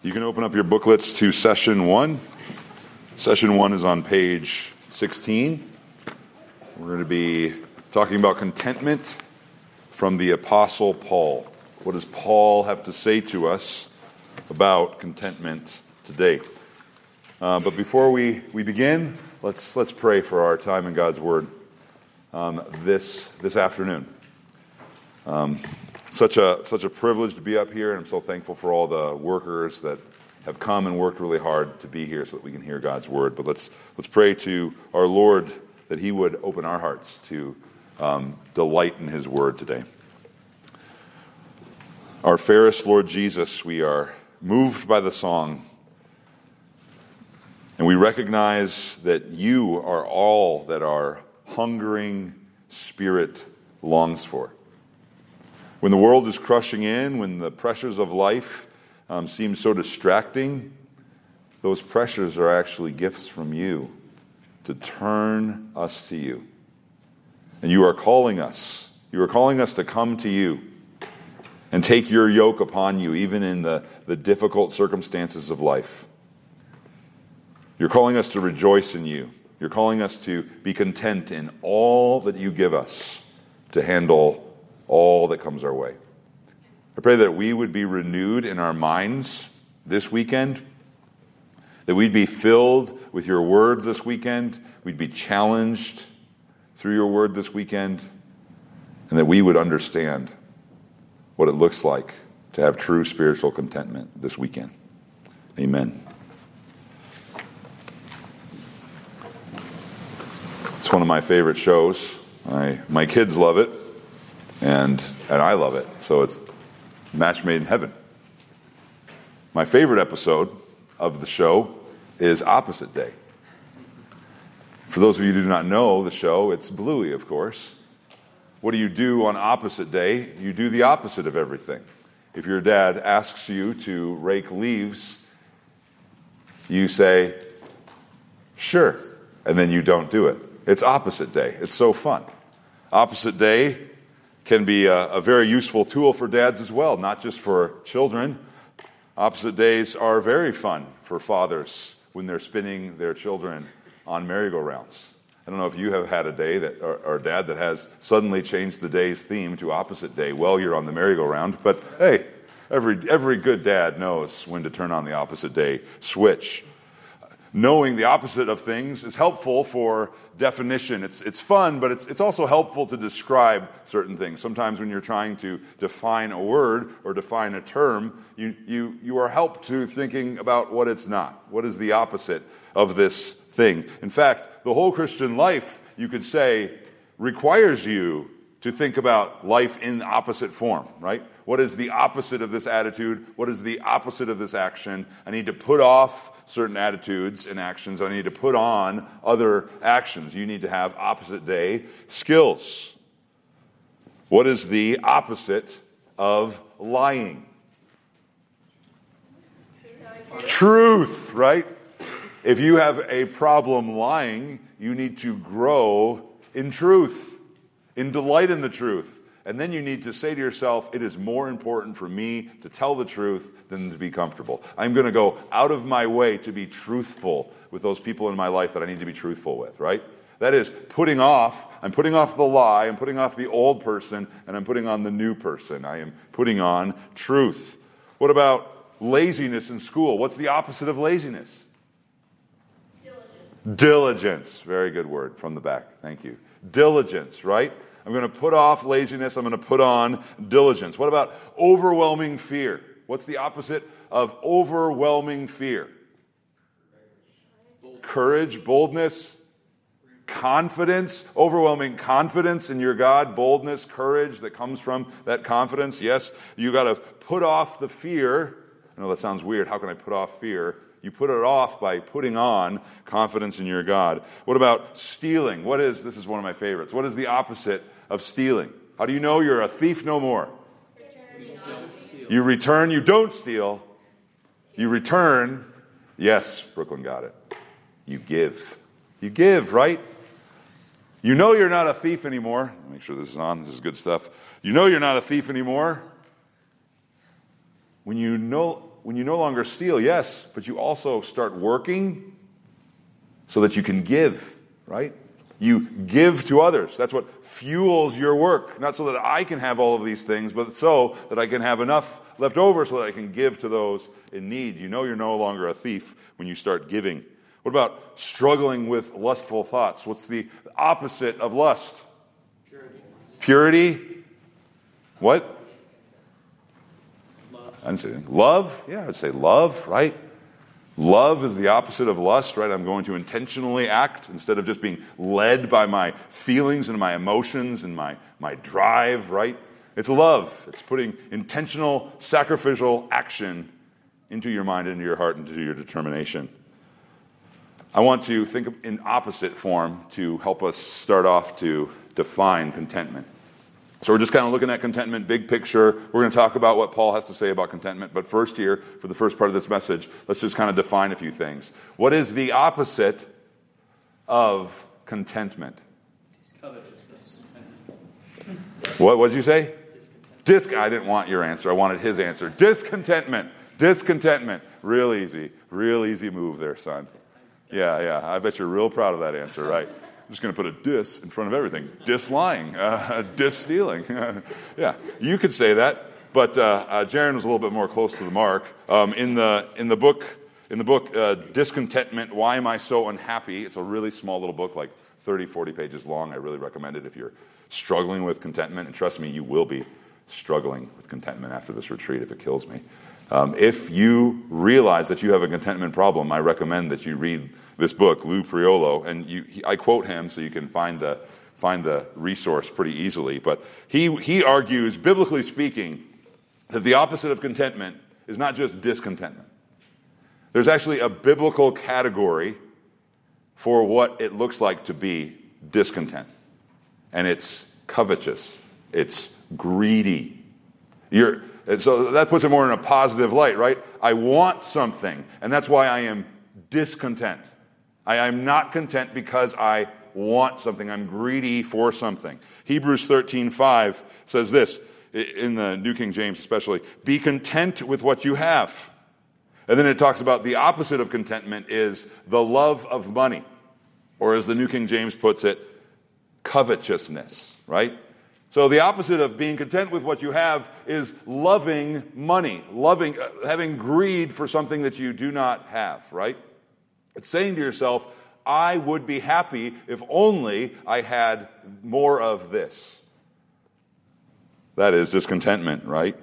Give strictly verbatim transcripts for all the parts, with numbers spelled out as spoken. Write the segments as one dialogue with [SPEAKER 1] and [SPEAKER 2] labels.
[SPEAKER 1] You can open up your booklets to session one. Session one is on page sixteen. We're going to be talking about contentment from the Apostle Paul. What does Paul have to say to us about contentment today? Uh, but before we, we begin, let's let's pray for our time in God's Word um, this this afternoon. Um, such a such a privilege to be up here, and I'm so thankful for all the workers that have come and worked really hard to be here so that we can hear God's Word. But let's let's pray to our Lord that He would open our hearts to um, delight in His Word today. Our fairest Lord Jesus, we are moved by the song, and we recognize that You are all that our hungering spirit longs for. When the world is crushing in, when the pressures of life um, seem so distracting, those pressures are actually gifts from You to turn us to You. And You are calling us. You are calling us to come to You and take Your yoke upon You, even in the, the difficult circumstances of life. You're calling us to rejoice in You. You're calling us to be content in all that You give us to handle all that comes our way. I pray that we would be renewed in our minds this weekend, that we'd be filled with Your Word this weekend, we'd be challenged through Your Word this weekend, and that we would understand what it looks like to have true spiritual contentment this weekend. Amen. It's one of my favorite shows. I, my kids love it, and and I love it. So it's a match made in heaven. My favorite episode of the show is Opposite Day. For those of you who do not know the show, it's Bluey, of course. What do you do on Opposite Day? You do the opposite of everything. If your dad asks you to rake leaves, you say, sure, and then you don't do it. It's Opposite Day. It's so fun. Opposite Day can be a, a very useful tool for dads as well, not just for children. Opposite days are very fun for fathers when they're spinning their children on merry-go-rounds. I don't know if you have had a day that, or, or a dad that has suddenly changed the day's theme to Opposite Day while you're on the merry-go-round, but hey, every every good dad knows when to turn on the Opposite Day switch. Knowing the opposite of things is helpful for definition. It's it's fun, but it's it's also helpful to describe certain things. Sometimes when you're trying to define a word or define a term, you you you are helped to thinking about what it's not. What is the opposite of this thing? In fact, the whole Christian life, you could say, requires you to think about life in opposite form, right? What is the opposite of this attitude? What is the opposite of this action? I need to put off certain attitudes and actions. I need to put on other actions. You need to have opposite day skills. What is the opposite of lying? Truth, right? If you have a problem lying, you need to grow in truth, in delight in the truth. And then you need to say to yourself, it is more important for me to tell the truth than to be comfortable. I'm going to go out of my way to be truthful with those people in my life that I need to be truthful with, right? That is putting off, I'm putting off the lie, I'm putting off the old person, and I'm putting on the new person. I am putting on truth. What about laziness in school? What's the opposite of laziness? Diligence. Diligence. Very good word from the back. Thank you. Diligence, right? I'm going to put off laziness. I'm going to put on diligence. What about overwhelming fear? What's the opposite of overwhelming fear? Courage, boldness, confidence, overwhelming confidence in your God, boldness, courage that comes from that confidence. Yes, you got to put off the fear. I know that sounds weird. How can I put off fear? You put it off by putting on confidence in your God. What about stealing? What is, this is one of my favorites. What is the opposite of stealing? How do you know you're a thief no more? Return, you return, you don't steal. You return, yes, Brooklyn got it. You give. You give, right? You know you're not a thief anymore. Make sure this is on. This is good stuff. You know you're not a thief anymore when you no when you no longer steal, yes, but you also start working so that you can give, right? You give to others. That's what fuels your work. Not so that I can have all of these things, but so that I can have enough left over so that I can give to those in need. You know you're no longer a thief when you start giving. What about struggling with lustful thoughts? What's the opposite of lust?
[SPEAKER 2] Purity.
[SPEAKER 1] Purity? What?
[SPEAKER 2] Love.
[SPEAKER 1] I didn't say anything. Love? Yeah, I'd say love, right? Love is the opposite of lust, right? I'm going to intentionally act instead of just being led by my feelings and my emotions and my, my drive, right? It's love. It's putting intentional, sacrificial action into your mind, into your heart, into your determination. I want to think in opposite form to help us start off to define contentment. So we're just kind of looking at contentment, big picture. We're going to talk about what Paul has to say about contentment. But first here, for the first part of this message, let's just kind of define a few things. What is the opposite of contentment?
[SPEAKER 2] Covetousness.
[SPEAKER 1] What, what did you say? Disc. I didn't want your answer. I wanted his answer. Discontentment. Discontentment. Real easy. Real easy move there, son. Yeah, yeah. I bet you're real proud of that answer, right? I'm just going to put a dis in front of everything. Dis lying. Uh, dis stealing. Yeah, you could say that. But uh, uh, Jaron was a little bit more close to the mark. Um, in the in the book, in the book uh, Discontentment, Why Am I So Unhappy? It's a really small little book, like thirty, forty pages long. I really recommend it if you're struggling with contentment. And trust me, you will be struggling with contentment after this retreat if it kills me. Um, if you realize that you have a contentment problem, I recommend that you read this book, Lou Priolo, and you, he, I quote him so you can find the find the resource pretty easily. But he he argues, biblically speaking, that the opposite of contentment is not just discontentment. There's actually a biblical category for what it looks like to be discontent, and it's covetous. It's greedy. You're And so that puts it more in a positive light, right? I want something, and that's why I am discontent. I am not content because I want something. I'm greedy for something. Hebrews thirteen five says this, in the New King James especially, be content with what you have. And then it talks about the opposite of contentment is the love of money, or as the New King James puts it, covetousness, right? So the opposite of being content with what you have is loving money, loving, uh, having greed for something that you do not have, right? It's saying to yourself, I would be happy if only I had more of this. That is discontentment, right?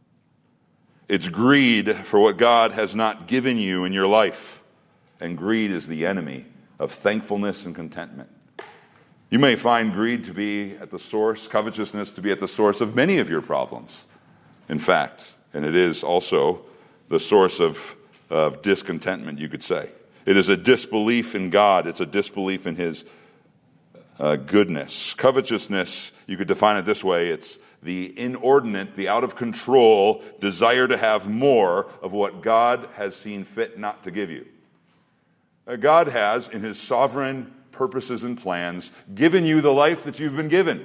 [SPEAKER 1] It's greed for what God has not given you in your life. And greed is the enemy of thankfulness and contentment. You may find greed to be at the source, covetousness to be at the source of many of your problems, in fact. And it is also the source of, of discontentment, you could say. It is a disbelief in God. It's a disbelief in His uh, goodness. Covetousness, you could define it this way. It's the inordinate, the out-of-control desire to have more of what God has seen fit not to give you. Uh, God has, in His sovereign purposes and plans, given you the life that you've been given.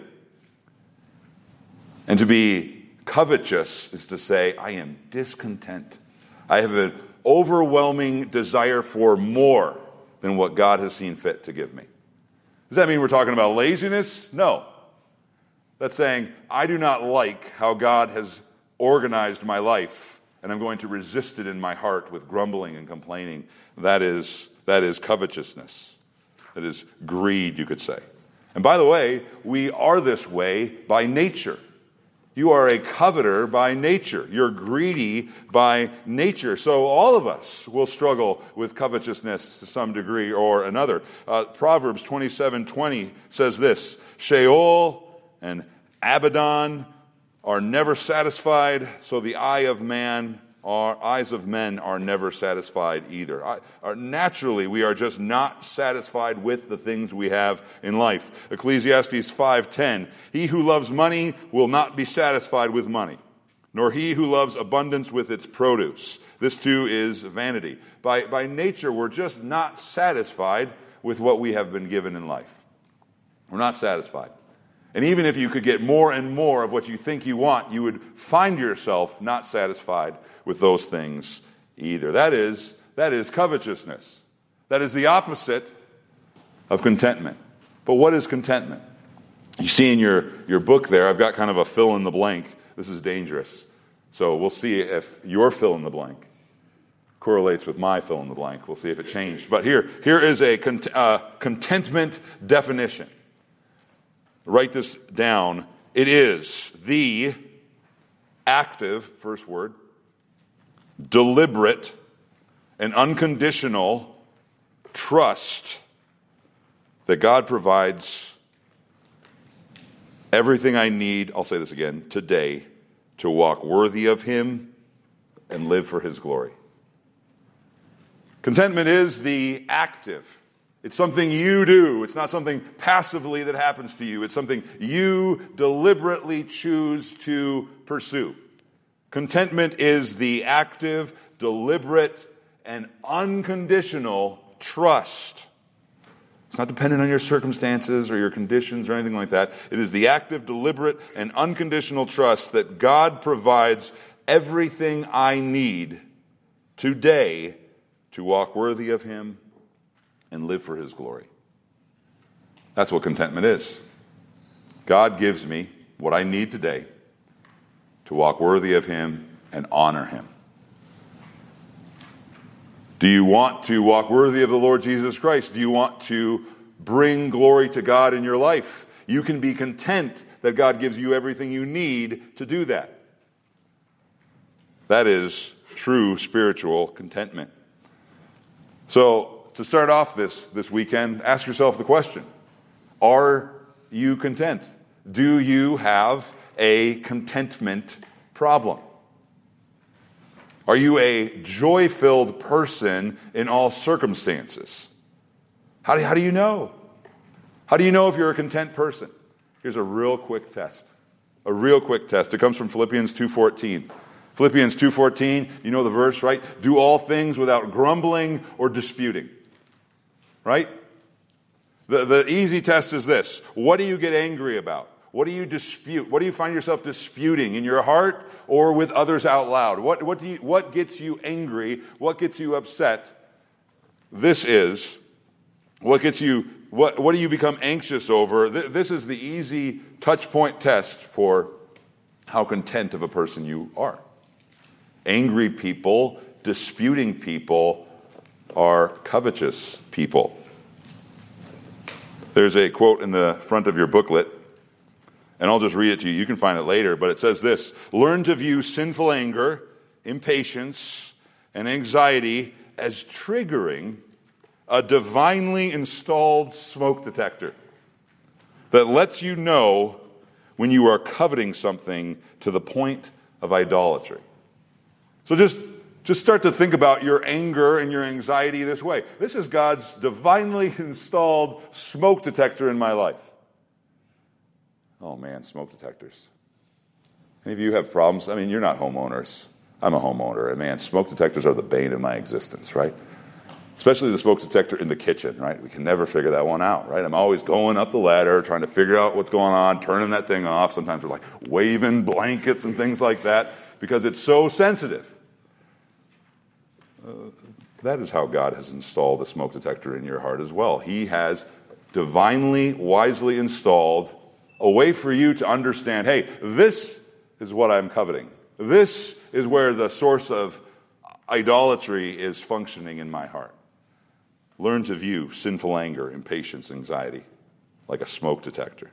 [SPEAKER 1] And to be covetous is to say, I am discontent. I have an overwhelming desire for more than what God has seen fit to give me. Does that mean we're talking about laziness? No. That's saying, I do not like how God has organized my life, and I'm going to resist it in my heart with grumbling and complaining. That is, that is covetousness. That is greed, you could say. And by the way, we are this way by nature. You are a coveter by nature. You're greedy by nature. So all of us will struggle with covetousness to some degree or another. Uh, Proverbs twenty-seven twenty says this, Sheol and Abaddon are never satisfied, so the eye of man Our eyes of men are never satisfied either. I, are, naturally, we are just not satisfied with the things we have in life. Ecclesiastes five ten, he who loves money will not be satisfied with money, nor he who loves abundance with its produce. This too is vanity. By, by nature, we're just not satisfied with what we have been given in life. We're not satisfied. And even if you could get more and more of what you think you want, you would find yourself not satisfied with those things either. That is, that is covetousness. That is the opposite of contentment. But what is contentment? You see in your, your book there, I've got kind of a fill in the blank. This is dangerous. So we'll see if your fill in the blank correlates with my fill in the blank. We'll see if it changed. But here, here is a cont- uh, contentment definition. Write this down. It is the active, first word, deliberate and unconditional trust that God provides everything I need, I'll say this again, today, to walk worthy of Him and live for His glory. Contentment is the active. It's something you do. It's not something passively that happens to you. It's something you deliberately choose to pursue. Contentment is the active, deliberate, and unconditional trust. It's not dependent on your circumstances or your conditions or anything like that. It is the active, deliberate, and unconditional trust that God provides everything I need today to walk worthy of Him and live for His glory. That's what contentment is. God gives me what I need today to walk worthy of Him and honor Him. Do you want to walk worthy of the Lord Jesus Christ? Do you want to bring glory to God in your life? You can be content that God gives you everything you need to do that. That is true spiritual contentment. So, to start off this, this weekend, ask yourself the question, are you content? Do you have a contentment problem? Are you a joy-filled person in all circumstances? How do, how do you know? How do you know if you're a content person? Here's a real quick test. A real quick test. It comes from Philippians two fourteen. Philippians two fourteen, you know the verse, right? Do all things without grumbling or disputing. Right? The, the easy test is this. What do you get angry about? What do you dispute? What do you find yourself disputing in your heart or with others out loud? What, what, do you, what gets you angry? What gets you upset? This is what gets you, what, what do you become anxious over? This is the easy touch point test for how content of a person you are. Angry people, disputing people are covetous people. There's a quote in the front of your booklet, and I'll just read it to you. You can find it later, but it says this: learn to view sinful anger, impatience, and anxiety as triggering a divinely installed smoke detector that lets you know when you are coveting something to the point of idolatry. So just, just start to think about your anger and your anxiety this way. This is God's divinely installed smoke detector in my life. Oh man, smoke detectors. Any of you have problems? I mean, you're not homeowners. I'm a homeowner, and man, smoke detectors are the bane of my existence, right? Especially the smoke detector in the kitchen, right? We can never figure that one out, right? I'm always going up the ladder, trying to figure out what's going on, turning that thing off. Sometimes we're like waving blankets and things like that because it's so sensitive. Uh, that is how God has installed a smoke detector in your heart as well. He has divinely, wisely installed a way for you to understand, hey, this is what I'm coveting. This is where the source of idolatry is functioning in my heart. Learn to view sinful anger, impatience, anxiety like a smoke detector.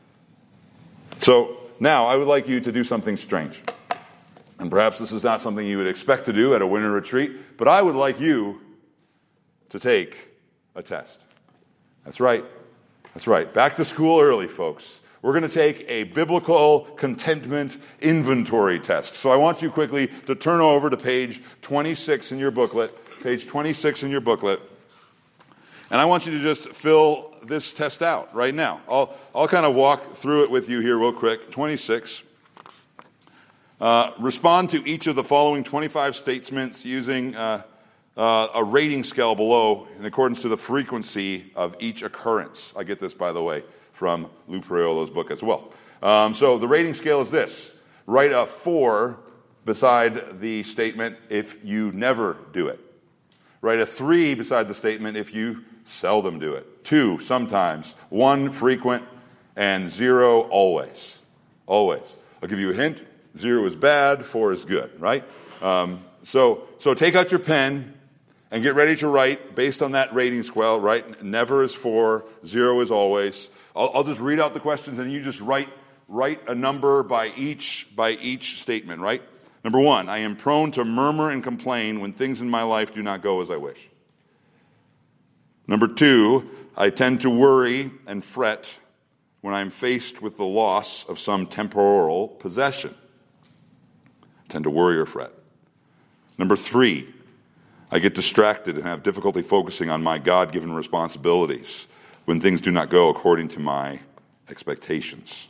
[SPEAKER 1] So now I would like you to do something strange. And perhaps this is not something you would expect to do at a winter retreat, but I would like you to take a test. That's right. That's right. Back to school early, folks. We're going to take a biblical contentment inventory test. So I want you quickly to turn over to page twenty-six in your booklet, page twenty-six in your booklet. And I want you to just fill this test out right now. I'll, I'll kind of walk through it with you here real quick. twenty-six. Uh, respond to each of the following twenty-five statements using uh, uh, a rating scale below in accordance to the frequency of each occurrence. I get this, by the way. from Lou Priolo's book as well. Um, so the rating scale is this. Write a four beside the statement if you never do it. Write a three beside the statement if you seldom do it. Two, sometimes. One, frequent. And zero, always. Always. I'll give you a hint. Zero is bad, four is good, right? Um, so, so take out your pen and get ready to write based on that rating scale, right? Never is four, zero is always. I'll, I'll just read out the questions and you just write write a number by each by each statement, right? Number one, I am prone to murmur and complain when things in my life do not go as I wish. Number two, I tend to worry and fret when I'm faced with the loss of some temporal possession. I tend to worry or fret. Number three, I get distracted and have difficulty focusing on my God-given responsibilities when things do not go according to my expectations.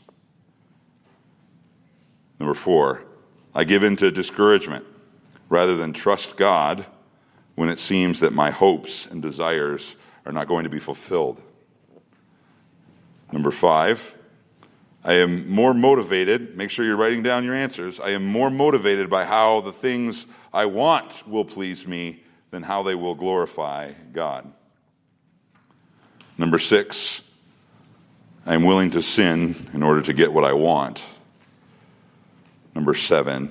[SPEAKER 1] Number four, I give in to discouragement rather than trust God when it seems that my hopes and desires are not going to be fulfilled. Number five, I am more motivated, make sure you're writing down your answers, I am more motivated by how the things I want will please me than how they will glorify God. Number six, I am willing to sin in order to get what I want. Number seven,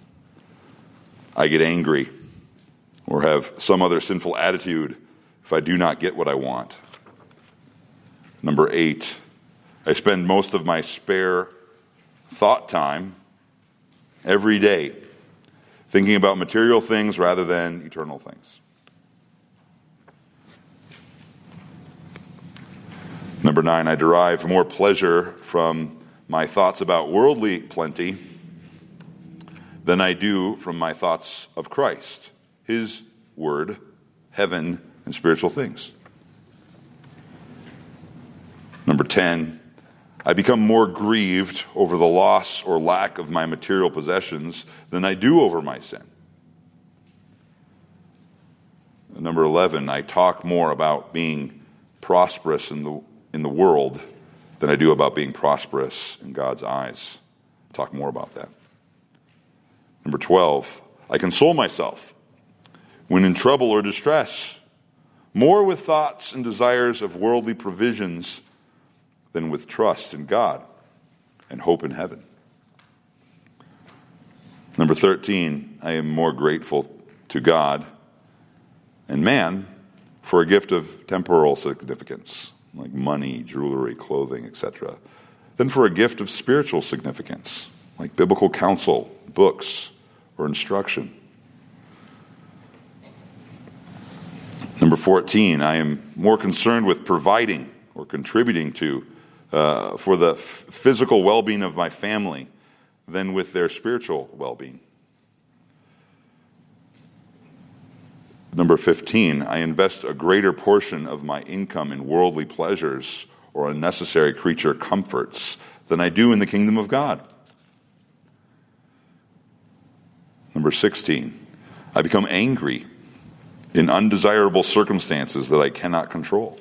[SPEAKER 1] I get angry or have some other sinful attitude if I do not get what I want. Number eight, I spend most of my spare thought time every day thinking about material things rather than eternal things. Number nine, I derive more pleasure from my thoughts about worldly plenty than I do from my thoughts of Christ, His Word, heaven, and spiritual things. Number ten, I become more grieved over the loss or lack of my material possessions than I do over my sin. Number eleven, I talk more about being prosperous in the in the world than I do about being prosperous in God's eyes. I'll talk more about that. Number twelve, I console myself when in trouble or distress, more with thoughts and desires of worldly provisions than with trust in God and hope in heaven. Number thirteen, I am more grateful to God and man for a gift of temporal significance, like money, jewelry, clothing, et cetera, than for a gift of spiritual significance, like biblical counsel, books, or instruction. Number fourteen, I am more concerned with providing or contributing to uh, for the f- physical well-being of my family than with their spiritual well-being. Number fifteen, I invest a greater portion of my income in worldly pleasures or unnecessary creature comforts than I do in the kingdom of God. Number sixteen, I become angry in undesirable circumstances that I cannot control.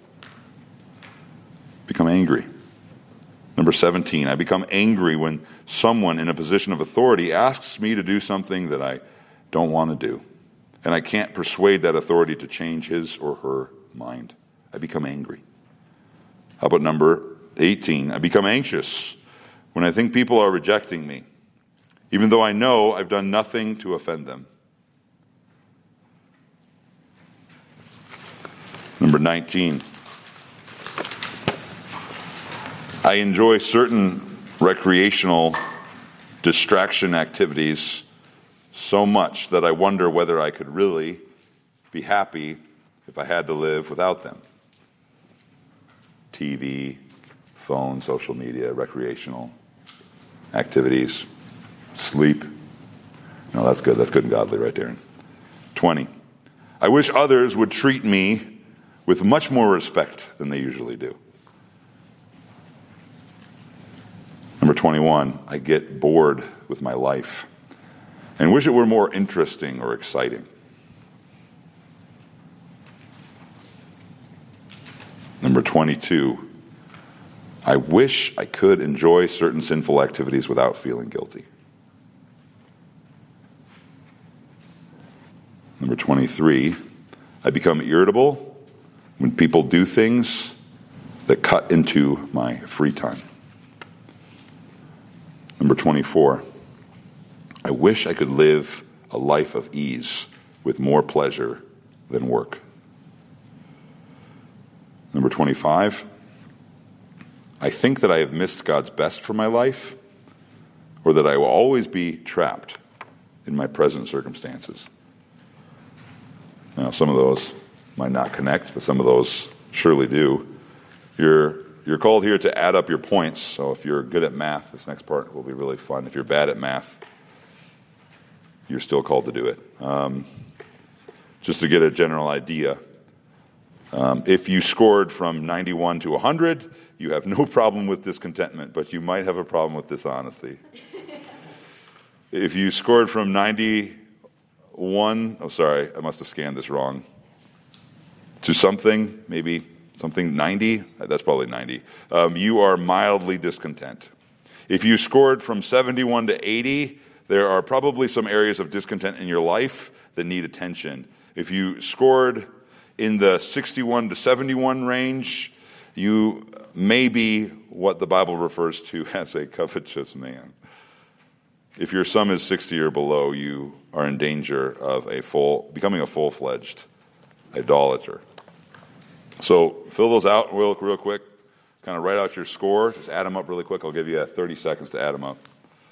[SPEAKER 1] Become angry. Number seventeen, I become angry when someone in a position of authority asks me to do something that I don't want to do, and I can't persuade that authority to change his or her mind. I become angry. How about number eighteen? I become anxious when I think people are rejecting me, even though I know I've done nothing to offend them. Number nineteen, I enjoy certain recreational distraction activities so much that I wonder whether I could really be happy if I had to live without them. T V, phone, social media, recreational activities, sleep. No, that's good. That's good and godly right there. twenty. I wish others would treat me with much more respect than they usually do. Number twenty-one, I get bored with my life and wish it were more interesting or exciting. Number twenty-two, I wish I could enjoy certain sinful activities without feeling guilty. Number twenty-three, I become irritable when people do things that cut into my free time. Number twenty-four, I wish I could live a life of ease with more pleasure than work. Number twenty-five, I think that I have missed God's best for my life, or that I will always be trapped in my present circumstances. Now, some of those might not connect, but some of those surely do. You're you're called here to add up your points, so if you're good at math, this next part will be really fun. If you're bad at math, you're still called to do it. Um, just to get a general idea, um, if you scored from ninety-one to one hundred, you have no problem with discontentment, but you might have a problem with dishonesty. If you scored from ninety-one, oh sorry, I must have scanned this wrong, to something, maybe something ninety, that's probably ninety, um, you are mildly discontent. If you scored from seventy-one to eighty, there are probably some areas of discontent in your life that need attention. If you scored in the sixty-one to seventy-one range, you may be what the Bible refers to as a covetous man. If your sum is sixty or below, you are in danger of a full, becoming a full-fledged idolater. So fill those out real, real quick. Kind of write out your score. Just add them up really quick. I'll give you thirty seconds to add them up.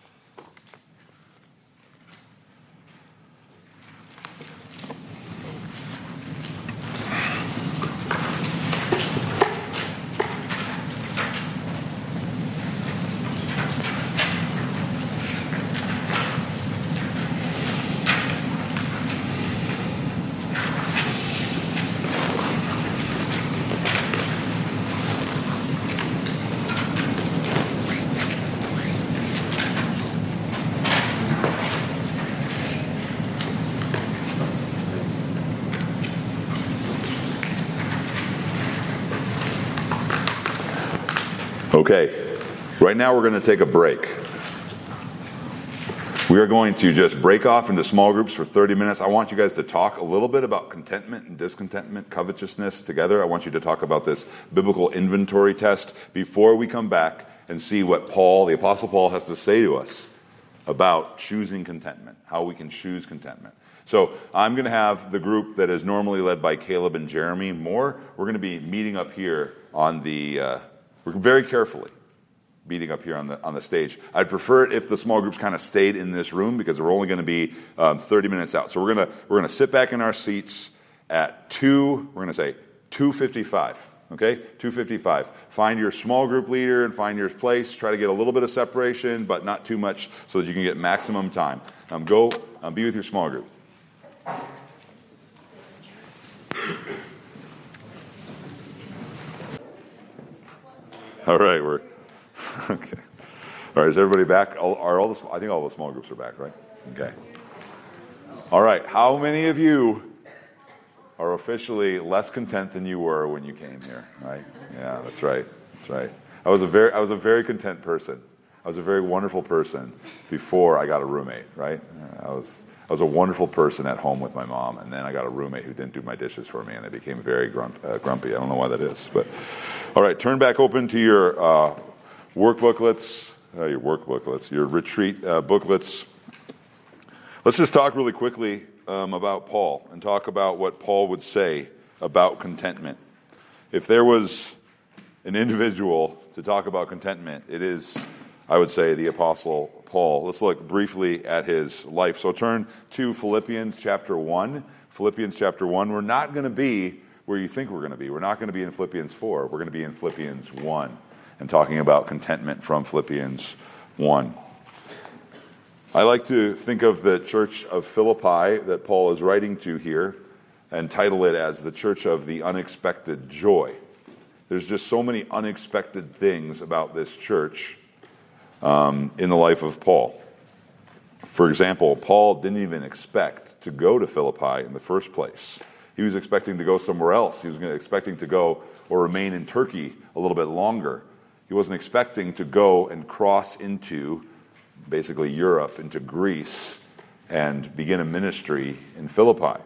[SPEAKER 1] Okay, right now we're going to take a break. We are going to just break off into small groups for thirty minutes. I want you guys to talk a little bit about contentment and discontentment, covetousness together. I want you to talk about this biblical inventory test before we come back and see what Paul, the Apostle Paul, has to say to us about choosing contentment, how we can choose contentment. So I'm going to have the group that is normally led by Caleb and Jeremy Moore. We're going to be meeting up here on the... Uh, We're very carefully meeting up here on the on the stage. I'd prefer it if the small groups kind of stayed in this room because we're only going to be um, thirty minutes out. So we're gonna we're gonna sit back in our seats at two. We're gonna say two fifty-five. Okay, two fifty-five. Find your small group leader and find your place. Try to get a little bit of separation, but not too much, so that you can get maximum time. Um, go um, be with your small group. All right, we're okay. All right, is everybody back? All, are all the? I think all the small groups are back, right? Okay. All right. How many of you are officially less content than you were when you came here? Right? Yeah, that's right. That's right. I was a very, I was a very content person. I was a very wonderful person before I got a roommate. Right? I was. I was a wonderful person at home with my mom, and then I got a roommate who didn't do my dishes for me, and I became very grump, uh, grumpy. I don't know why that is, but all right. Turn back open to your uh, work booklets, uh, your work booklets, your retreat uh, booklets. Let's just talk really quickly um, about Paul and talk about what Paul would say about contentment. If there was an individual to talk about contentment, it is, I would say, the Apostle Paul. Let's look briefly at his life. So turn to Philippians chapter one. Philippians chapter one. We're not going to be where you think we're going to be. We're not going to be in Philippians four. We're going to be in Philippians one and talking about contentment from Philippians one. I like to think of the church of Philippi that Paul is writing to here and title it as the church of the unexpected joy. There's just so many unexpected things about this church Um, in the life of Paul. For example, Paul didn't even expect to go to Philippi in the first place. He was expecting to go somewhere else. He was expecting to go or remain in Turkey a little bit longer. He wasn't expecting to go and cross into basically Europe, into Greece, and begin a ministry in Philippi.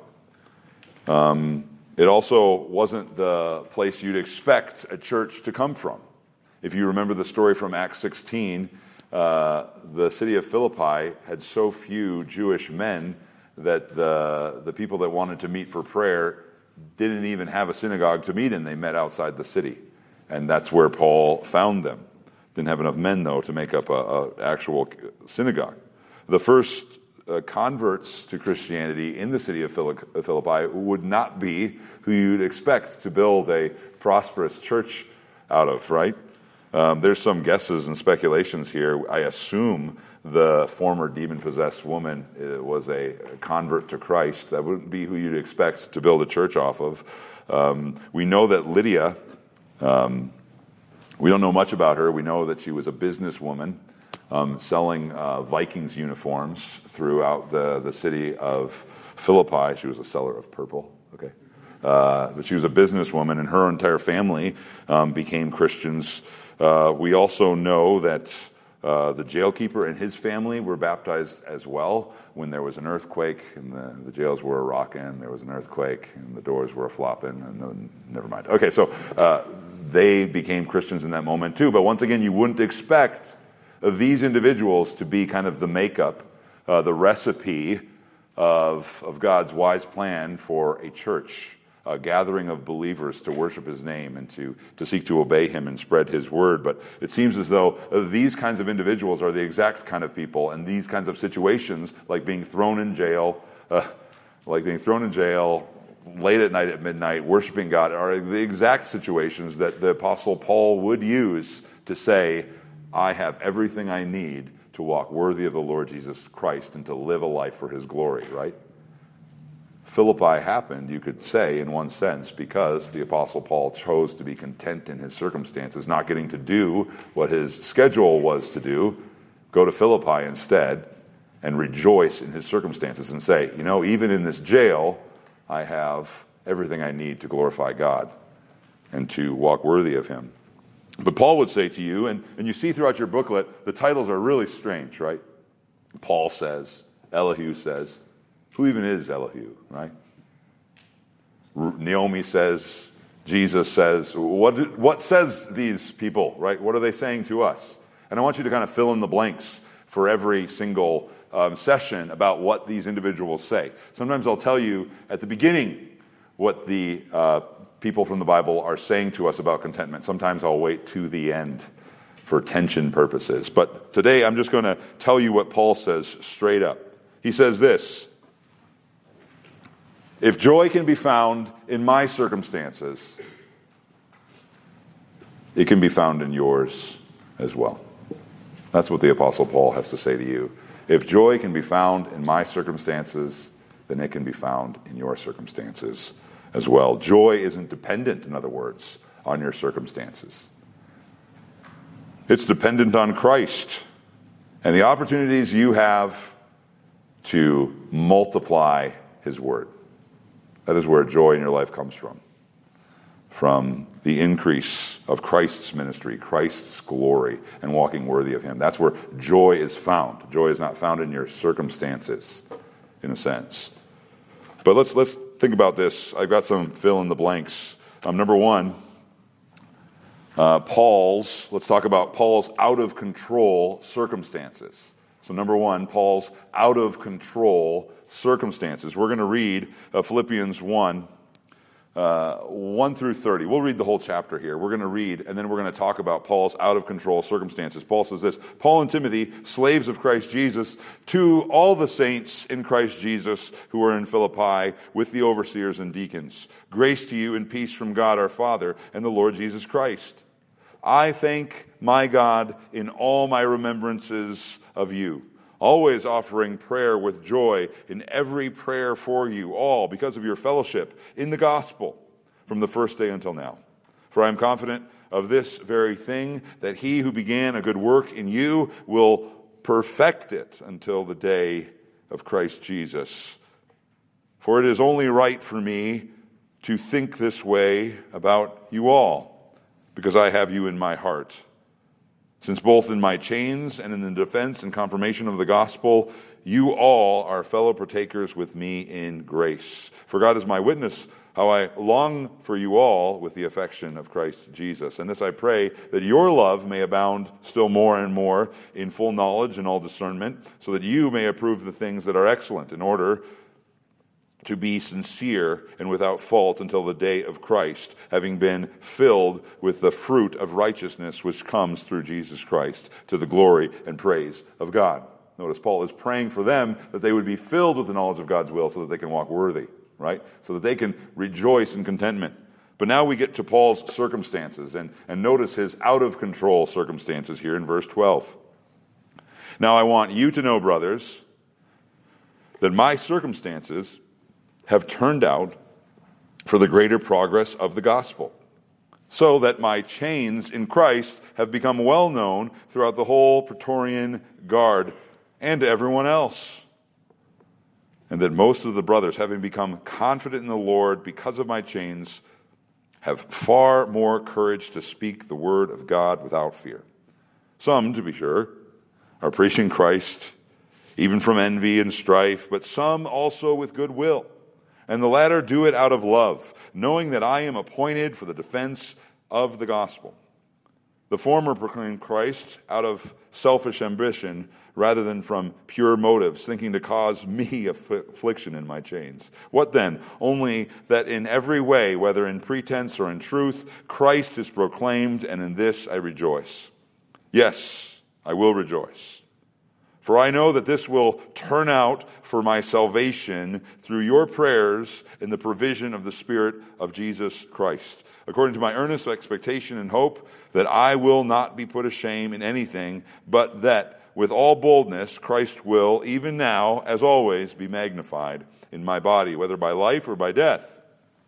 [SPEAKER 1] Um, it also wasn't the place you'd expect a church to come from. If you remember the story from Acts sixteen, uh, the city of Philippi had so few Jewish men that the, the people that wanted to meet for prayer didn't even have a synagogue to meet in. They met outside the city. And that's where Paul found them. Didn't have enough men, though, to make up a, a actual synagogue. The first uh, converts to Christianity in the city of Philippi would not be who you'd expect to build a prosperous church out of, right? Um, there's some guesses and speculations here. I assume the former demon-possessed woman uh, was a convert to Christ. That wouldn't be who you'd expect to build a church off of. Um, we know that Lydia, um, we don't know much about her. We know that she was a businesswoman um, selling uh, Vikings uniforms throughout the, the city of Philippi. She was a seller of purple. Okay. Uh, but she was a businesswoman, and her entire family um, became Christians. Uh, we also know that uh, the jailkeeper and his family were baptized as well when there was an earthquake, and the, the jails were a-rocking, there was an earthquake, and the doors were a-flopping, and no, never mind. Okay, so uh, they became Christians in that moment too, but once again, you wouldn't expect these individuals to be kind of the makeup, uh, the recipe of, of God's wise plan for a church. A gathering of believers to worship his name and to, to seek to obey him and spread his word. But it seems as though these kinds of individuals are the exact kind of people, and these kinds of situations, like being thrown in jail, uh, like being thrown in jail late at night at midnight, worshiping God, are the exact situations that the Apostle Paul would use to say, I have everything I need to walk worthy of the Lord Jesus Christ and to live a life for his glory, right? Philippi happened, you could say, in one sense, because the Apostle Paul chose to be content in his circumstances, not getting to do what his schedule was to do, go to Philippi instead, and rejoice in his circumstances and say, you know, even in this jail, I have everything I need to glorify God and to walk worthy of him. But Paul would say to you, and, and you see throughout your booklet, the titles are really strange, right? Paul says, Elihu says, who even is Elihu, right? Naomi says, Jesus says, what, what says these people, right? What are they saying to us? And I want you to kind of fill in the blanks for every single um, session about what these individuals say. Sometimes I'll tell you at the beginning what the uh, people from the Bible are saying to us about contentment. Sometimes I'll wait to the end for tension purposes. But today I'm just going to tell you what Paul says straight up. He says this, if joy can be found in my circumstances, it can be found in yours as well. That's what the Apostle Paul has to say to you. If joy can be found in my circumstances, then it can be found in your circumstances as well. Joy isn't dependent, in other words, on your circumstances. It's dependent on Christ and the opportunities you have to multiply his word. That is where joy in your life comes from. From the increase of Christ's ministry, Christ's glory, and walking worthy of him. That's where joy is found. Joy is not found in your circumstances, in a sense. But let's let's think about this. I've got some fill in the blanks. Um, number one, uh, Paul's, let's talk about Paul's out of control circumstances. So number one, Paul's out of control circumstances. We're going to read uh, Philippians one, uh, one through thirty. We'll read the whole chapter here. We're going to read, and then we're going to talk about Paul's out of control circumstances. Paul says this, Paul and Timothy, slaves of Christ Jesus, to all the saints in Christ Jesus who are in Philippi with the overseers and deacons. Grace to you and peace from God our Father and the Lord Jesus Christ. I thank my God in all my remembrances of you, always offering prayer with joy in every prayer for you all because of your fellowship in the gospel from the first day until now. For I am confident of this very thing, that he who began a good work in you will perfect it until the day of Christ Jesus. For it is only right for me to think this way about you all, because I have you in my heart. since both in my chains and in the defense and confirmation of the gospel, you all are fellow partakers with me in grace. For God is my witness, how I long for you all with the affection of Christ Jesus. And this I pray, that your love may abound still more and more in full knowledge and all discernment, so that you may approve the things that are excellent, in order to be sincere and without fault until the day of Christ, having been filled with the fruit of righteousness which comes through Jesus Christ, to the glory and praise of God. Notice Paul is praying for them that they would be filled with the knowledge of God's will so that they can walk worthy, right? So that they can rejoice in contentment. But now we get to Paul's circumstances, and, and notice his out-of-control circumstances here in verse twelve. Now I want you to know, brothers, that my circumstances have turned out for the greater progress of the gospel, so that my chains in Christ have become well known throughout the whole Praetorian Guard and to everyone else. And that most of the brothers, having become confident in the Lord because of my chains, have far more courage to speak the word of God without fear. Some, to be sure, are preaching Christ, even from envy and strife, but some also with good will. And the latter do it out of love, knowing that I am appointed for the defense of the gospel. The former proclaim Christ out of selfish ambition rather than from pure motives, thinking to cause me affliction in my chains. What then? Only that in every way, whether in pretense or in truth, Christ is proclaimed, and in this I rejoice. Yes, I will rejoice. For I know that this will turn out for my salvation through your prayers in the provision of the Spirit of Jesus Christ, according to my earnest expectation and hope that I will not be put to shame in anything, but that with all boldness Christ will, even now, as always, be magnified in my body, whether by life or by death.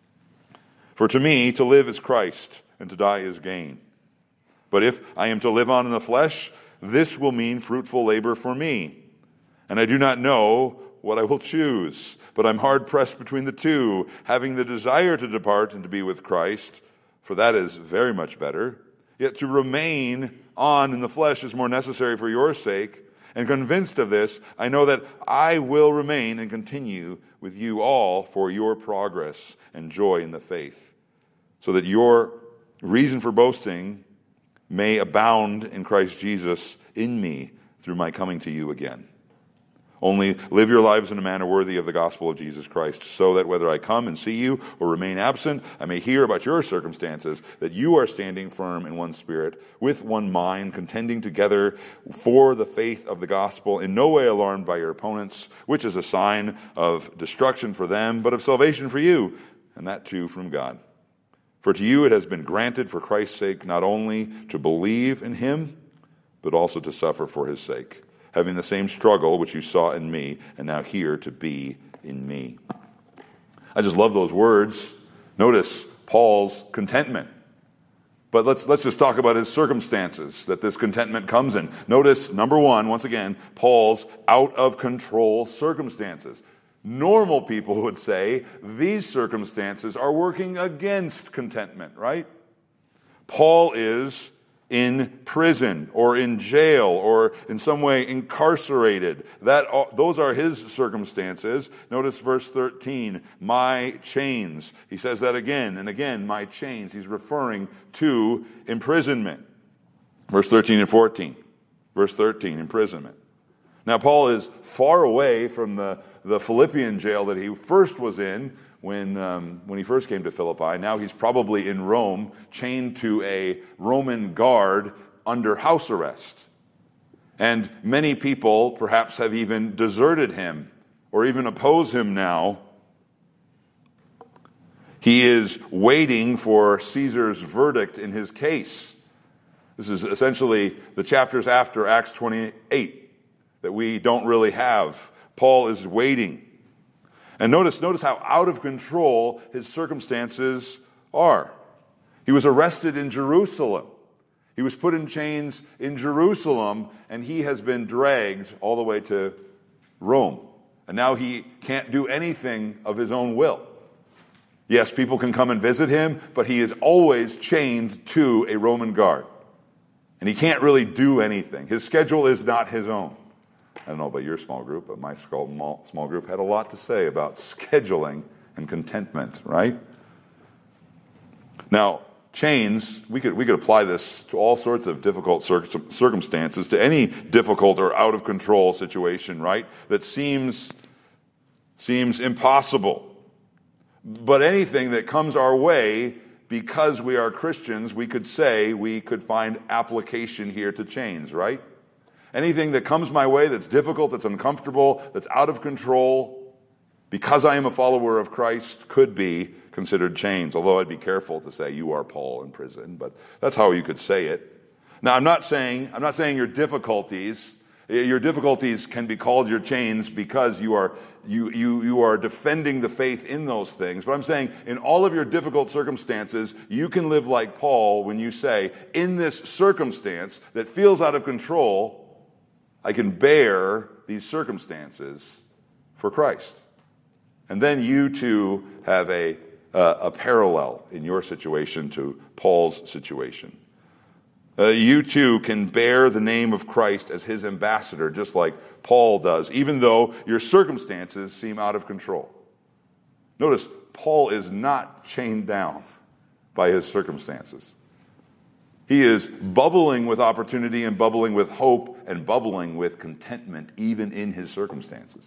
[SPEAKER 1] For to me, to live is Christ, and to die is gain. But if I am to live on in the flesh, this will mean fruitful labor for me. And I do not know what I will choose, but I'm hard-pressed between the two, having the desire to depart and to be with Christ, for that is very much better. Yet to remain on in the flesh is more necessary for your sake. And convinced of this, I know that I will remain and continue with you all for your progress and joy in the faith, so that your reason for boasting may abound in Christ Jesus in me through my coming to you again. Only live your lives in a manner worthy of the gospel of Jesus Christ, so that whether I come and see you or remain absent, I may hear about your circumstances, that you are standing firm in one spirit, with one mind, contending together for the faith of the gospel, in no way alarmed by your opponents, which is a sign of destruction for them, but of salvation for you, and that too from God. For to you it has been granted for Christ's sake not only to believe in him, but also to suffer for his sake, having the same struggle which you saw in me, and now here to be in me. I just love those words. Notice Paul's contentment. But let's let's just talk about his circumstances that this contentment comes in. Notice, number one, once again, Paul's out-of-control circumstances. Normal people would say these circumstances are working against contentment, right? Paul is in prison or in jail or in some way incarcerated. That those are his circumstances. Notice verse thirteen, my chains. He says that again and again, my chains. He's referring to imprisonment. Verse thirteen and fourteen. Verse thirteen, imprisonment. Now Paul is far away from the the Philippian jail that he first was in when um, when he first came to Philippi. Now he's probably in Rome, chained to a Roman guard under house arrest. And many people perhaps have even deserted him or even oppose him now. He is waiting for Caesar's verdict in his case. This is essentially the chapters after Acts twenty-eight that we don't really have. Paul is waiting. And notice, notice how out of control his circumstances are. He was arrested in Jerusalem. He was put in chains in Jerusalem, and he has been dragged all the way to Rome. And now he can't do anything of his own will. Yes, people can come and visit him, but he is always chained to a Roman guard. And he can't really do anything. His schedule is not his own. I don't know about your small group, but my small group had a lot to say about scheduling and contentment, right? Now, chains, we could we could apply this to all sorts of difficult circumstances, to any difficult or out of control situation, right? That seems seems impossible. But anything that comes our way because we are Christians, we could say we could find application here to chains, right? Anything that comes my way that's difficult, that's uncomfortable, that's out of control, because I am a follower of Christ, could be considered chains. Although I'd be careful to say you are Paul in prison, but that's how you could say it. Now, I'm not saying I'm not saying your difficulties, your difficulties can be called your chains because you are you you you are defending the faith in those things. But I'm saying in all of your difficult circumstances, you can live like Paul when you say, in this circumstance that feels out of control, I can bear these circumstances for Christ. And then you too have a, uh, a parallel in your situation to Paul's situation. Uh, you too can bear the name of Christ as his ambassador, just like Paul does, even though your circumstances seem out of control. Notice, Paul is not chained down by his circumstances. He is bubbling with opportunity and bubbling with hope and bubbling with contentment, even in his circumstances.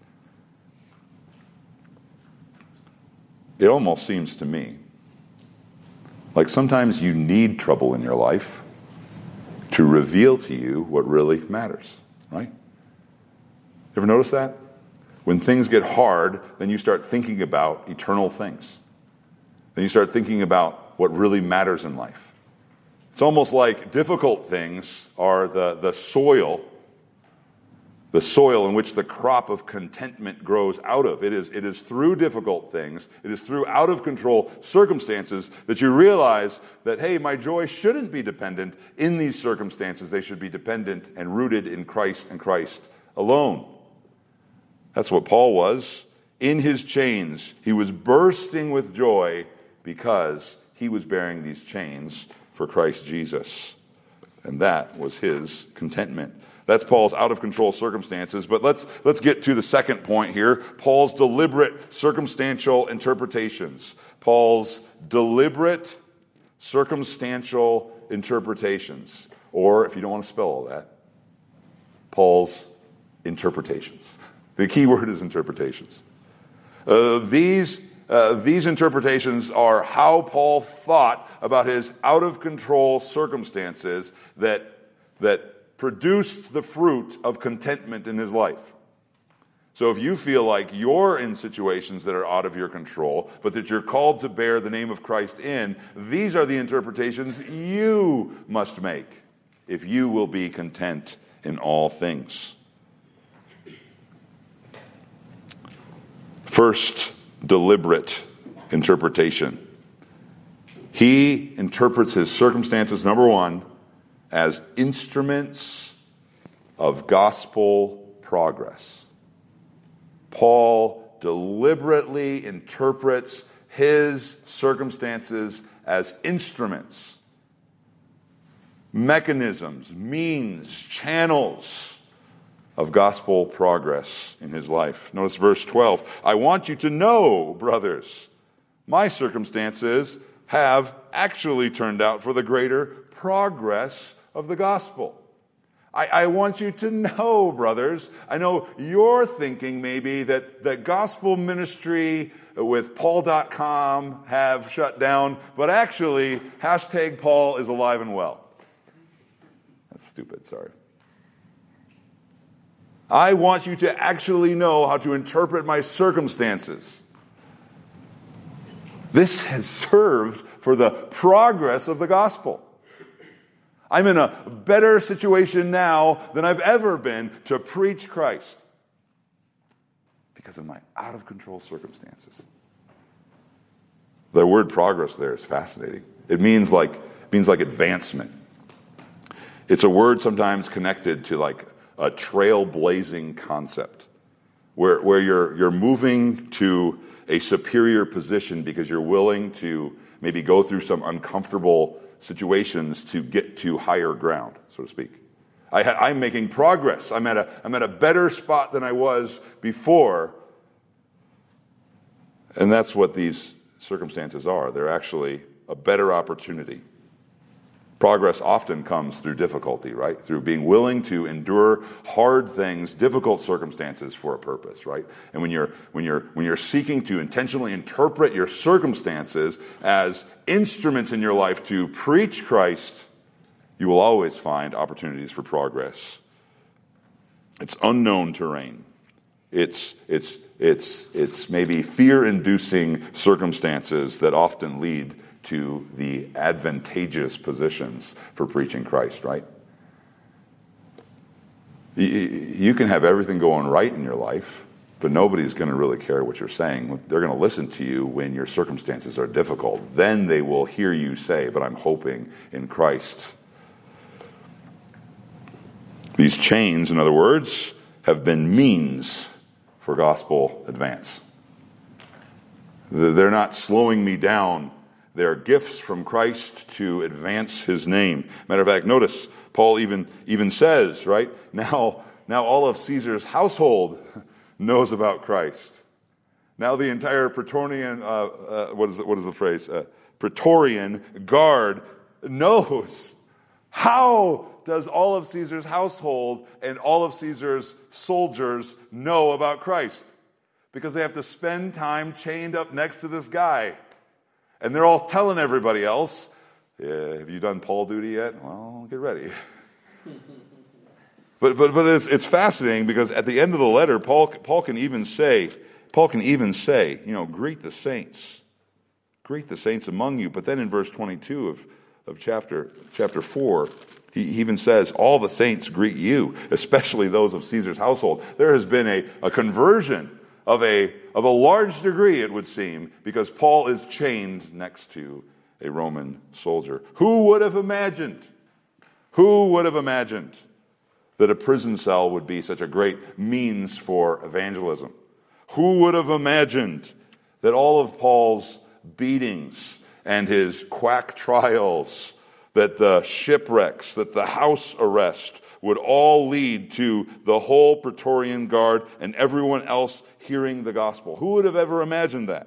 [SPEAKER 1] It almost seems to me like sometimes you need trouble in your life to reveal to you what really matters, right? Ever notice that? When things get hard, then you start thinking about eternal things. Then you start thinking about what really matters in life. It's almost like difficult things are the, the soil, the soil in which the crop of contentment grows out of. It is, it is through difficult things, it is through out of control circumstances that you realize that, hey, my joy shouldn't be dependent in these circumstances. They should be dependent and rooted in Christ and Christ alone. That's what Paul was. In his chains, he was bursting with joy because he was bearing these chains for Christ Jesus. And that was his contentment. That's Paul's out-of-control circumstances. But let's let's get to the second point here. Paul's deliberate circumstantial interpretations. Paul's deliberate circumstantial interpretations. Or, if you don't want to spell all that, Paul's interpretations. The key word is interpretations. Uh, these Uh, these interpretations are how Paul thought about his out-of-control circumstances that, that produced the fruit of contentment in his life. So if you feel like you're in situations that are out of your control, but that you're called to bear the name of Christ in, these are the interpretations you must make if you will be content in all things. First, deliberate interpretation. He interprets his circumstances, number one, as instruments of gospel progress. Paul deliberately interprets his circumstances as instruments, mechanisms, means, channels of gospel progress in his life. Notice verse twelve. I want you to know, brothers, my circumstances have actually turned out for the greater progress of the gospel. I, I want you to know, brothers. I know you're thinking maybe that, that gospel ministry with Paul dot com have shut down, but actually, hashtag Paul is alive and well. That's stupid, sorry. I want you to actually know how to interpret my circumstances. This has served for the progress of the gospel. I'm in a better situation now than I've ever been to preach Christ because of my out-of-control circumstances. The word progress there is fascinating. It means like, it means like advancement. It's a word sometimes connected to like a trailblazing concept. where, where you're, you're moving to a superior position because you're willing to maybe go through some uncomfortable situations to get to higher ground, so to speak. I ha- I'm making progress. I'm at a I'm at a better spot than I was before. And that's what these circumstances are. They're actually a better opportunity. Progress often comes through difficulty, right? Through being willing to endure hard things, difficult circumstances for a purpose, right? And when you're when you're when you're seeking to intentionally interpret your circumstances as instruments in your life to preach Christ, you will always find opportunities for progress. It's unknown terrain. It's it's it's it's maybe fear-inducing circumstances that often lead to the advantageous positions for preaching Christ, right? You can have everything going right in your life, but nobody's going to really care what you're saying. They're going to listen to you when your circumstances are difficult. Then they will hear you say, but I'm hoping in Christ. These chains, in other words, have been means for gospel advance. They're not slowing me down. They're gifts from Christ to advance his name. Matter of fact, notice Paul even, even says, right, now, now all of Caesar's household knows about Christ. Now the entire Praetorian, uh, uh, what is what is the phrase? Uh, Praetorian guard knows. How does all of Caesar's household and all of Caesar's soldiers know about Christ? Because they have to spend time chained up next to this guy. And they're all telling everybody else, yeah, have you done Paul duty yet? Well, get ready. but but but it's it's fascinating because at the end of the letter, Paul Paul can even say, Paul can even say, you know, greet the saints. Greet the saints among you. But then in verse twenty-two of of chapter chapter four, he even says, all the saints greet you, especially those of Caesar's household. There has been a, a conversion of a of a large degree, it would seem, because Paul is chained next to a Roman soldier. Who would have imagined? Who would have imagined that a prison cell would be such a great means for evangelism? Who would have imagined that all of Paul's beatings and his quack trials, that the shipwrecks, that the house arrest would all lead to the whole Praetorian Guard and everyone else hearing the gospel? Who would have ever imagined that?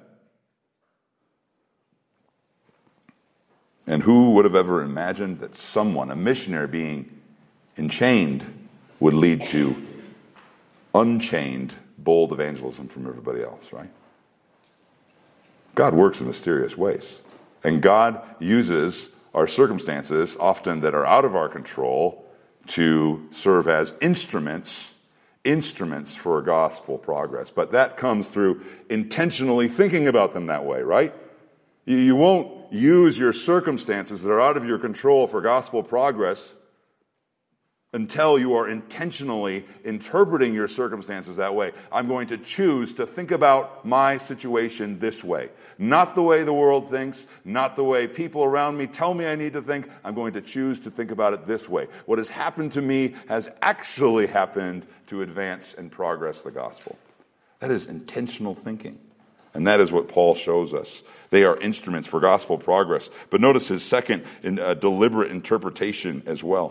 [SPEAKER 1] And who would have ever imagined that someone, a missionary being enchained, would lead to unchained, bold evangelism from everybody else, right? God works in mysterious ways. And God uses our circumstances, often that are out of our control, to serve as instruments, instruments for gospel progress. But that comes through intentionally thinking about them that way, right? You, you won't use your circumstances that are out of your control for gospel progress until you are intentionally interpreting your circumstances that way. I'm going to choose to think about my situation this way. Not the way the world thinks, not the way people around me tell me I need to think. I'm going to choose to think about it this way. What has happened to me has actually happened to advance and progress the gospel. That is intentional thinking. And that is what Paul shows us. They are instruments for gospel progress. But notice his second in, uh, deliberate interpretation as well.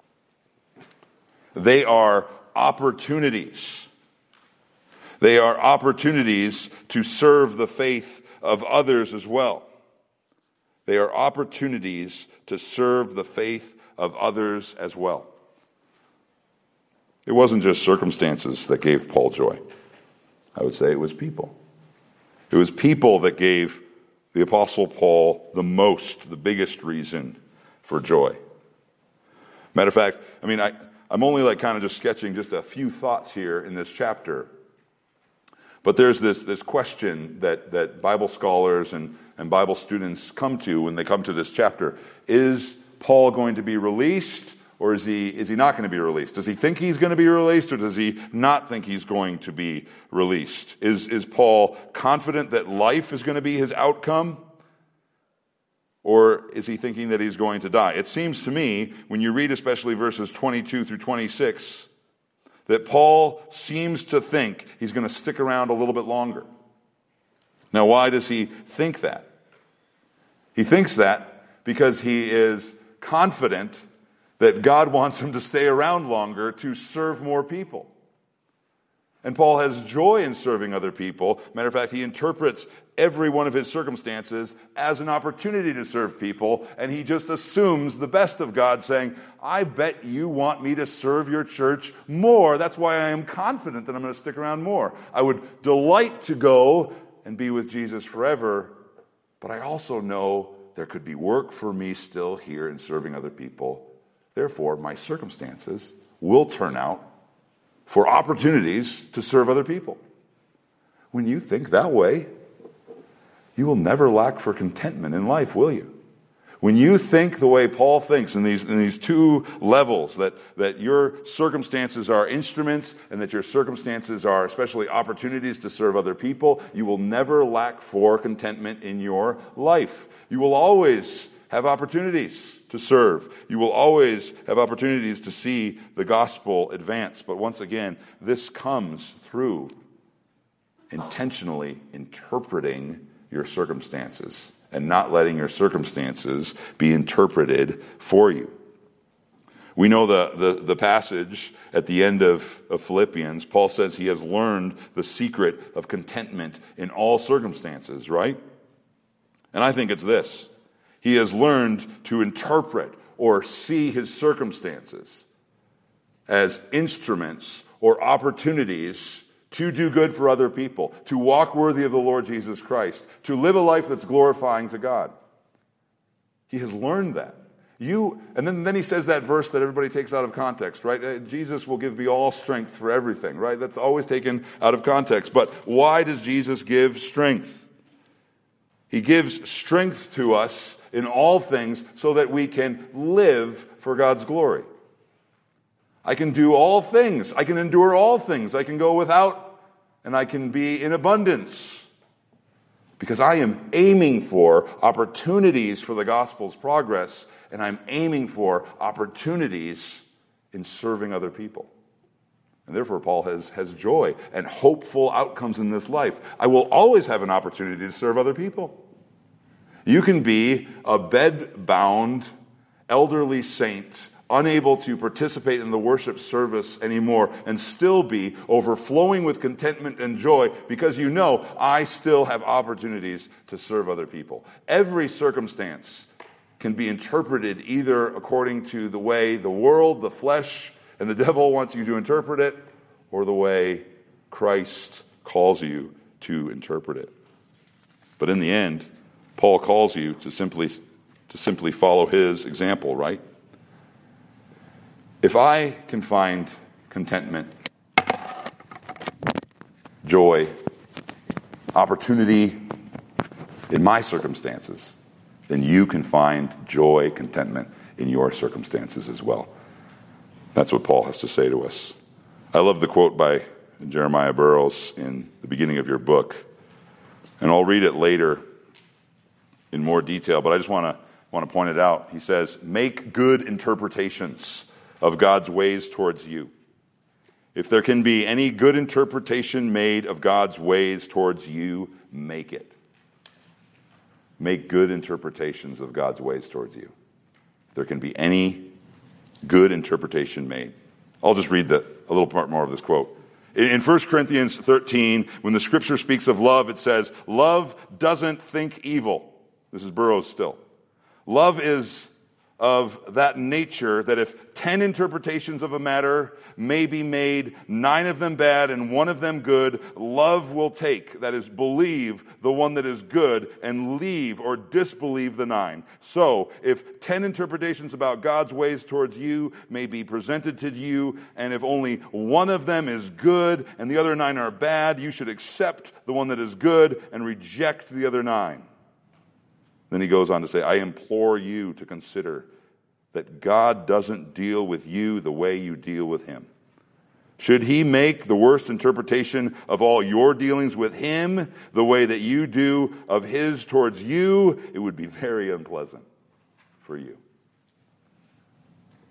[SPEAKER 1] They are opportunities. They are opportunities to serve the faith of others as well. They are opportunities to serve the faith of others as well. It wasn't just circumstances that gave Paul joy. I would say it was people. It was people that gave the Apostle Paul the most, the biggest reason for joy. Matter of fact, I mean, I... I'm only like kind of just sketching just a few thoughts here in this chapter. But there's this, this question that, that Bible scholars and, and Bible students come to when they come to this chapter. Is Paul going to be released, or is he, is he not going to be released? Does he think he's going to be released, or does he not think he's going to be released? Is, is Paul confident that life is going to be his outcome? Or is he thinking that he's going to die? It seems to me, when you read especially verses twenty-two through twenty-six, that Paul seems to think he's going to stick around a little bit longer. Now, why does he think that? He thinks that because he is confident that God wants him to stay around longer to serve more people. And Paul has joy in serving other people. Matter of fact, he interprets every one of his circumstances as an opportunity to serve people, and he just assumes the best of God, saying, I bet you want me to serve your church more. That's why I am confident that I'm going to stick around more. I would delight to go and be with Jesus forever, but I also know there could be work for me still here in serving other people. Therefore, my circumstances will turn out for opportunities to serve other people. When you think that way, you will never lack for contentment in life, will you? When you think the way Paul thinks in these, in these two levels, that, that your circumstances are instruments and that your circumstances are especially opportunities to serve other people, you will never lack for contentment in your life. You will always have opportunities to serve. You will always have opportunities to see the gospel advance. But once again, this comes through intentionally interpreting your circumstances and not letting your circumstances be interpreted for you. We know the, the, the passage at the end of, of Philippians. Paul says he has learned the secret of contentment in all circumstances, right? And I think it's this. He has learned to interpret or see his circumstances as instruments or opportunities to do good for other people, to walk worthy of the Lord Jesus Christ, to live a life that's glorifying to God. He has learned that. You, and then, then he says that verse that everybody takes out of context, right? Uh, Jesus will give me all strength for everything, right? That's always taken out of context. But why does Jesus give strength? He gives strength to us in all things so that we can live for God's glory. I can do all things. I can endure all things. I can go without, and I can be in abundance. Because I am aiming for opportunities for the gospel's progress, and I'm aiming for opportunities in serving other people. And therefore, Paul has, has joy and hopeful outcomes in this life. I will always have an opportunity to serve other people. You can be a bed-bound, elderly saint, unable to participate in the worship service anymore, and still be overflowing with contentment and joy because you know I still have opportunities to serve other people. Every circumstance can be interpreted either according to the way the world, the flesh, and the devil wants you to interpret it, or the way Christ calls you to interpret it. But in the end, Paul calls you to simply to simply follow his example, right? If I can find contentment, joy, opportunity in my circumstances, then you can find joy, contentment in your circumstances as well. That's what Paul has to say to us. I love the quote by Jeremiah Burroughs in the beginning of your book, and I'll read it later in more detail, but I just want to want to point it out. He says, "Make good interpretations of God's ways towards you. If there can be any good interpretation made of God's ways towards you, make it." Make good interpretations of God's ways towards you. If there can be any good interpretation made. I'll just read the, a little part more of this quote. In, in First Corinthians thirteen, when the scripture speaks of love, it says, "Love doesn't think evil." This is Burroughs still. Love is of that nature that if ten interpretations of a matter may be made, nine of them bad and one of them good, love will take, that is, believe the one that is good and leave or disbelieve the nine. So, if ten interpretations about God's ways towards you may be presented to you, and if only one of them is good and the other nine are bad, you should accept the one that is good and reject the other nine. Then he goes on to say, "I implore you to consider that God doesn't deal with you the way you deal with him. Should he make the worst interpretation of all your dealings with him the way that you do of his towards you, it would be very unpleasant for you."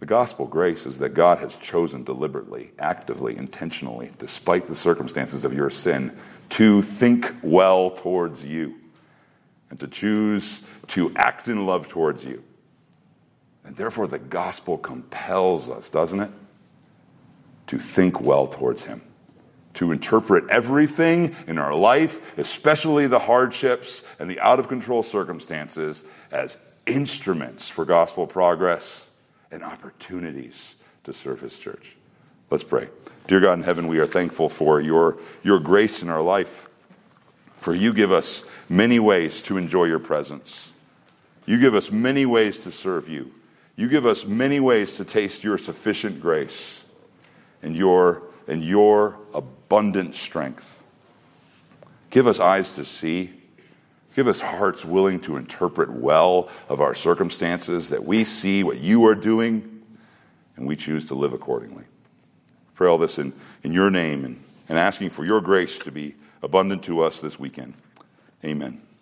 [SPEAKER 1] The gospel grace is that God has chosen deliberately, actively, intentionally, despite the circumstances of your sin, to think well towards you and to choose to act in love towards you. And therefore the gospel compels us, doesn't it, to think well towards him, to interpret everything in our life, especially the hardships and the out-of-control circumstances, as instruments for gospel progress and opportunities to serve his church. Let's pray. Dear God in heaven, we are thankful for your, your grace in our life, for you give us many ways to enjoy your presence. You give us many ways to serve you. You give us many ways to taste your sufficient grace and your, and your abundant strength. Give us eyes to see. Give us hearts willing to interpret well of our circumstances, that we see what you are doing and we choose to live accordingly. Pray all this in, in your name and, and asking for your grace to be abundant to us this weekend. Amen.